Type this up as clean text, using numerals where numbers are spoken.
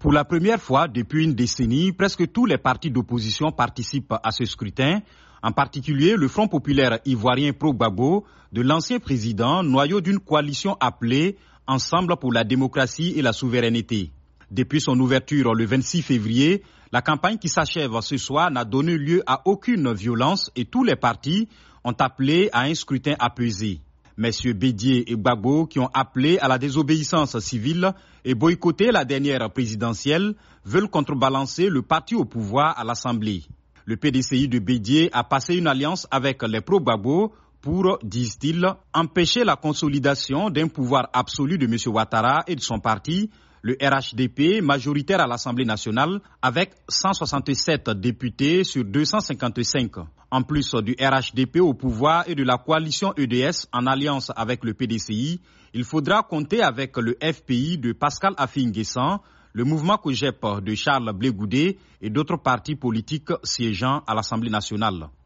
Pour la première fois depuis une décennie, presque tous les partis d'opposition participent à ce scrutin, en particulier le Front populaire ivoirien pro-Gbagbo de l'ancien président, noyau d'une coalition appelée Ensemble pour la démocratie et la souveraineté. Depuis son ouverture le 26 février, la campagne qui s'achève ce soir n'a donné lieu à aucune violence et tous les partis ont appelé à un scrutin apaisé. Messieurs Bédié et Gbagbo, qui ont appelé à la désobéissance civile et boycotté la dernière présidentielle, veulent contrebalancer le parti au pouvoir à l'Assemblée. Le PDCI de Bédié a passé une alliance avec les pro-Gbagbo pour, disent-ils, empêcher la consolidation d'un pouvoir absolu de M. Ouattara et de son parti, le RHDP, majoritaire à l'Assemblée nationale, avec 167 députés sur 255. En plus du RHDP au pouvoir et de la coalition EDS en alliance avec le PDCI, il faudra compter avec le FPI de Pascal Affi-N'Guessan, le mouvement COJEP de Charles Blé Goudé et d'autres partis politiques siégeant à l'Assemblée nationale.